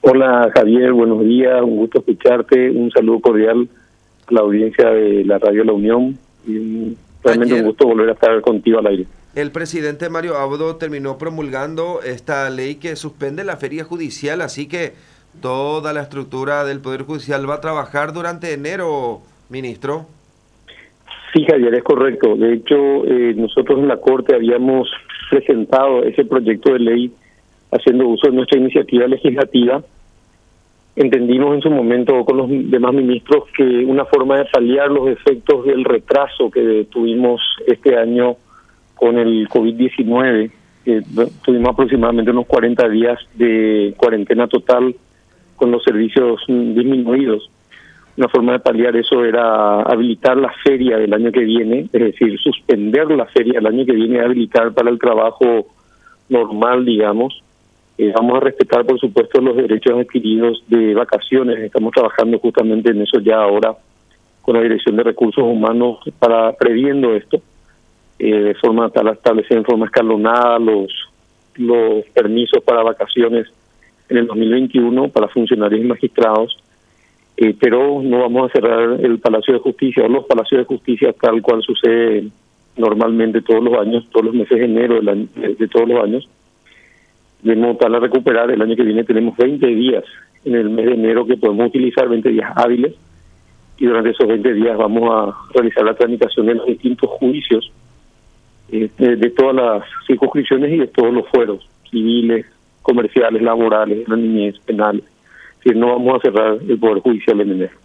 Hola Javier, buenos días, un gusto escucharte, un saludo cordial a la audiencia de la Radio La Unión y realmente un gusto volver a estar contigo al aire. El presidente Mario Abdo terminó promulgando esta ley que suspende la feria judicial, así que toda la estructura del Poder Judicial va a trabajar durante enero, ministro. Sí, Javier, es correcto. De hecho, nosotros en la Corte habíamos presentado ese proyecto de ley haciendo uso de nuestra iniciativa legislativa. Entendimos en su momento con los demás ministros que una forma de paliar los efectos del retraso que tuvimos este año con el COVID-19, que tuvimos aproximadamente unos 40 días de cuarentena total con los servicios disminuidos. Una forma de paliar eso era habilitar la feria del año que viene, es decir, suspender la feria del año que viene y habilitar para el trabajo normal, digamos. Vamos a respetar, por supuesto, los derechos adquiridos de vacaciones. Estamos trabajando justamente en eso ya ahora con la Dirección de Recursos Humanos para previendo esto, de forma tal establecer en forma escalonada los permisos para vacaciones en el 2021 para funcionarios y magistrados, pero no vamos a cerrar el Palacio de Justicia o los Palacios de Justicia tal cual sucede normalmente todos los años, todos los meses de enero de todos los años. De modo tal a recuperar, el año que viene tenemos 20 días en el mes de enero que podemos utilizar, 20 días hábiles, y durante esos 20 días vamos a realizar la tramitación de los distintos juicios de todas las circunscripciones y de todos los fueros, civiles, comerciales, laborales, de la niñez, penales. Es decir, no vamos a cerrar el Poder Judicial en enero.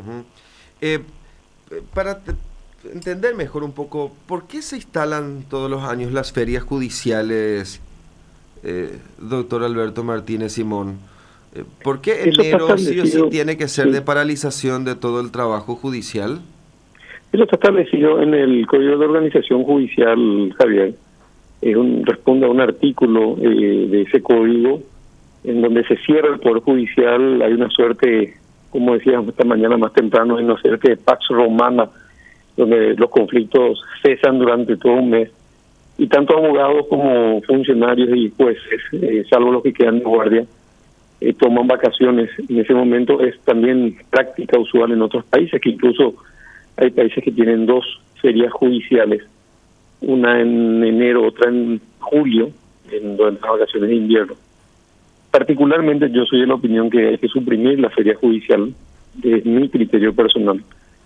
Para entender mejor un poco, ¿por qué se instalan todos los años las ferias judiciales, doctor Alberto Martínez Simón? ¿Por qué enero sí o sí tiene que ser de paralización de todo el trabajo judicial? Eso está establecido en el Código de Organización Judicial, Javier. Responde a un artículo de ese código en donde se cierra el Poder Judicial. Hay una suerte, como decíamos esta mañana más temprano, hay una suerte de pax romana, donde los conflictos cesan durante todo un mes. Y tanto abogados como funcionarios y jueces, salvo los que quedan de guardia, toman vacaciones. En ese momento es también práctica usual en otros países, que incluso hay países que tienen 2 ferias judiciales, una en enero, otra en julio, durante las vacaciones de invierno. Particularmente yo soy de la opinión que hay que suprimir la feria judicial, es mi criterio personal.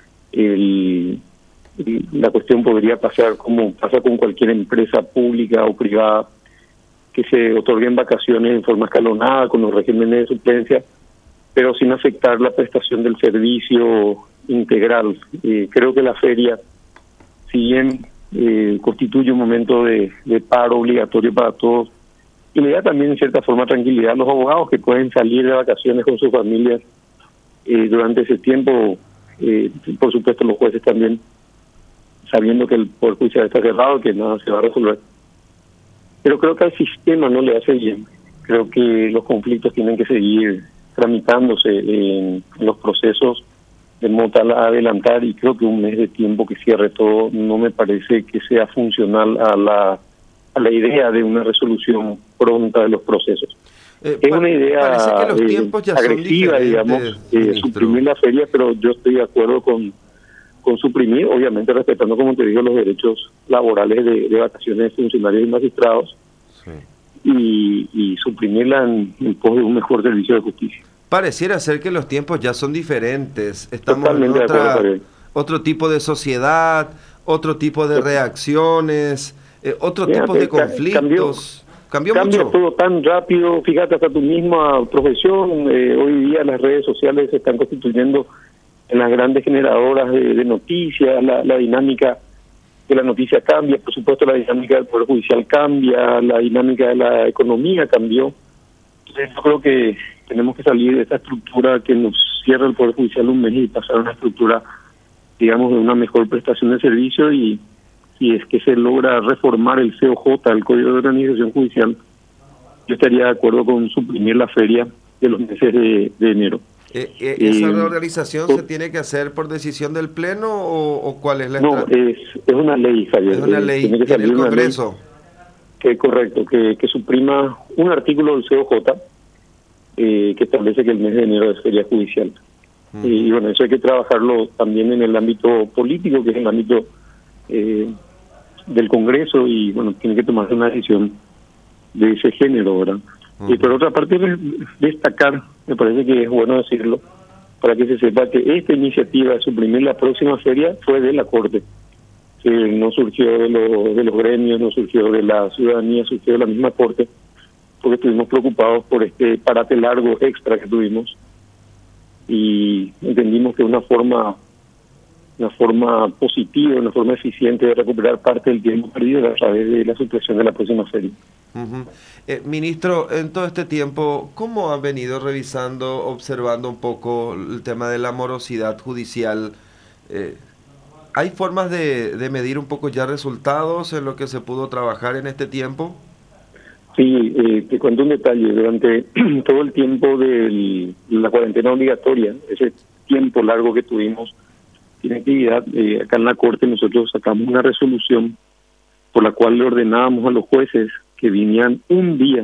La cuestión podría pasar como pasa con cualquier empresa pública o privada, que se otorguen vacaciones en forma escalonada con los regímenes de suplencia, pero sin afectar la prestación del servicio integral. Creo que la feria, si bien constituye un momento de paro obligatorio para todos, y le da también en cierta forma tranquilidad a los abogados que pueden salir de vacaciones con sus familias durante ese tiempo, por supuesto los jueces también, sabiendo que el Poder Judicial está cerrado, que nada se va a resolver. Pero creo que al sistema no le hace bien. Creo que los conflictos tienen que seguir tramitándose en los procesos de modo tal a adelantar, y creo que un mes de tiempo que cierre todo no me parece que sea funcional a la idea de una resolución pronta de los procesos. Es una idea que los tiempos ya agresiva, digamos, suprimir la feria, pero yo estoy de acuerdo con suprimir, obviamente respetando, como te digo, los derechos laborales de vacaciones de funcionarios y magistrados, sí, y suprimirla en pos de un mejor servicio de justicia. Pareciera ser que los tiempos ya son diferentes. Estamos en otro tipo de sociedad, otro tipo de reacciones, otro tipo de conflictos. Cambió mucho. Todo tan rápido. Fíjate, hasta tu misma profesión. Hoy día las redes sociales se están constituyendo en las grandes generadoras de noticias. La dinámica de la noticia cambia, por supuesto la dinámica del Poder Judicial cambia, la dinámica de la economía cambió. Entonces yo creo que tenemos que salir de esta estructura que nos cierra el Poder Judicial un mes y pasar a una estructura, digamos, de una mejor prestación de servicio, y si es que se logra reformar el COJ, el Código de Organización Judicial, yo estaría de acuerdo con suprimir la feria de los meses de enero. ¿Esa reorganización se tiene que hacer por decisión del Pleno o cuál es la No, es una ley, Javier. Es una ley tiene que salir en el Congreso. Que correcto, que suprima un artículo del COJ que establece que el mes de enero es feria judicial. Y bueno, eso hay que trabajarlo también en el ámbito político, que es el ámbito del Congreso, y bueno, tiene que tomarse una decisión de ese género, ¿verdad? Y por otra parte, destacar, me parece que es bueno decirlo, para que se sepa que esta iniciativa de suprimir la próxima feria fue de la Corte, que no surgió de los gremios, no surgió de la ciudadanía, surgió de la misma Corte, porque estuvimos preocupados por este parate largo extra que tuvimos, y entendimos que una forma positiva, una forma eficiente de recuperar parte del tiempo perdido a través de la supresión de la próxima feria. Ministro, en todo este tiempo, ¿cómo han venido revisando, observando un poco el tema de la morosidad judicial? ¿Hay formas de medir un poco ya resultados en lo que se pudo trabajar en este tiempo? Sí, te cuento un detalle. Durante todo el tiempo de la cuarentena obligatoria, ese tiempo largo que tuvimos sin actividad, acá en la Corte nosotros sacamos una resolución por la cual le ordenábamos a los jueces que vinieran un día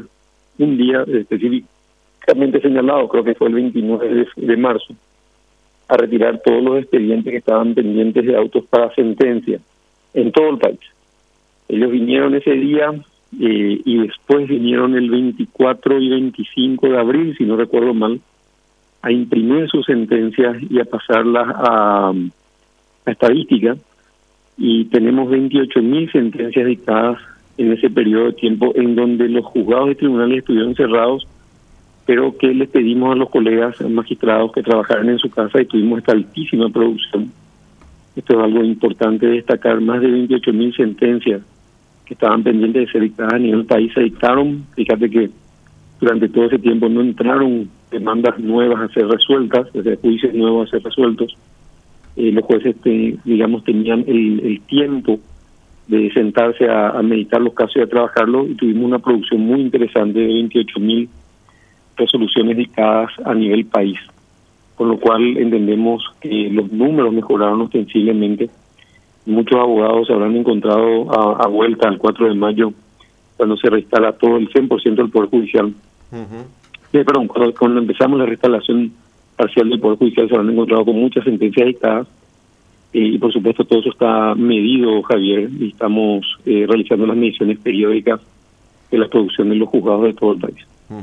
específicamente señalado, creo que fue el 29 de marzo, a retirar todos los expedientes que estaban pendientes de autos para sentencia en todo el país. Ellos vinieron ese día y después vinieron el 24 y 25 de abril, si no recuerdo mal, a imprimir sus sentencias y a pasarlas a estadística, y tenemos 28.000 sentencias dictadas en ese periodo de tiempo, en donde los juzgados y tribunales estuvieron cerrados, pero que les pedimos a los colegas magistrados que trabajaran en su casa, y tuvimos esta altísima producción. Esto es algo importante de destacar: más de 28.000 sentencias que estaban pendientes de ser dictadas a nivel país se dictaron. Fíjate que durante todo ese tiempo no entraron demandas nuevas a ser resueltas, desde juicios nuevos a ser resueltos. Los jueces, tenían el tiempo de sentarse a meditar los casos y a trabajarlos, y tuvimos una producción muy interesante de 28.000 resoluciones dictadas a nivel país, con lo cual entendemos que los números mejoraron ostensiblemente. Muchos abogados se habrán encontrado a vuelta al 4 de mayo, cuando se reinstala todo el 100% del Poder Judicial. Perdón, cuando empezamos la reinstalación parcial del Poder Judicial, se habrán encontrado con muchas sentencias dictadas, y por supuesto todo eso está medido, Javier, y estamos realizando las mediciones periódicas de la producción de los juzgados de todo el país.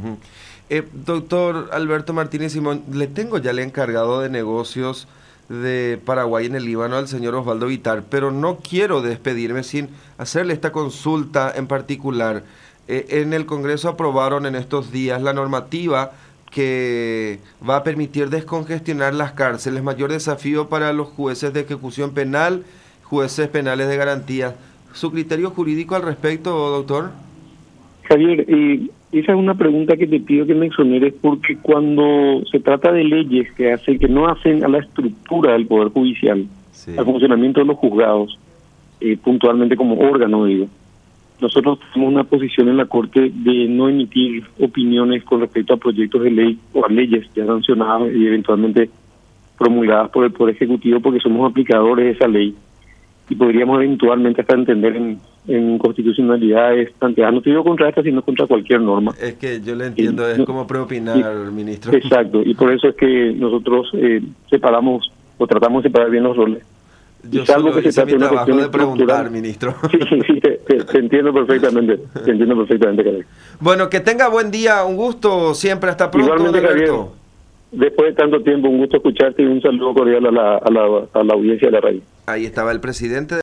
Doctor Alberto Martínez Simón, le tengo ya el encargado de negocios de Paraguay en el Líbano, al señor Osvaldo Vitar, pero no quiero despedirme sin hacerle esta consulta en particular. En el Congreso aprobaron en estos días la normativa que va a permitir descongestionar las cárceles, mayor desafío para los jueces de ejecución penal, jueces penales de garantía. ¿Su criterio jurídico al respecto, doctor? Javier, esa es una pregunta que te pido que me exoneres, porque cuando se trata de leyes que no hacen a la estructura del Poder Judicial, sí, al funcionamiento de los juzgados, puntualmente como órgano, digo, nosotros tenemos una posición en la Corte de no emitir opiniones con respecto a proyectos de ley o a leyes ya sancionadas y eventualmente promulgadas por el Poder Ejecutivo, porque somos aplicadores de esa ley y podríamos eventualmente hasta entender en constitucionalidades planteadas, no te digo contra esta, sino contra cualquier norma. Es que yo le entiendo, es como preopinar, ministro. Exacto, y por eso es que nosotros separamos o tratamos de separar bien los roles. Yo solo hice mi trabajo de preguntar, ministro. Sí, te entiendo perfectamente, Javier. Bueno, que tenga buen día, un gusto siempre, hasta pronto. Igualmente, Javier, después de tanto tiempo, un gusto escucharte y un saludo cordial a la audiencia de la radio. Ahí estaba el presidente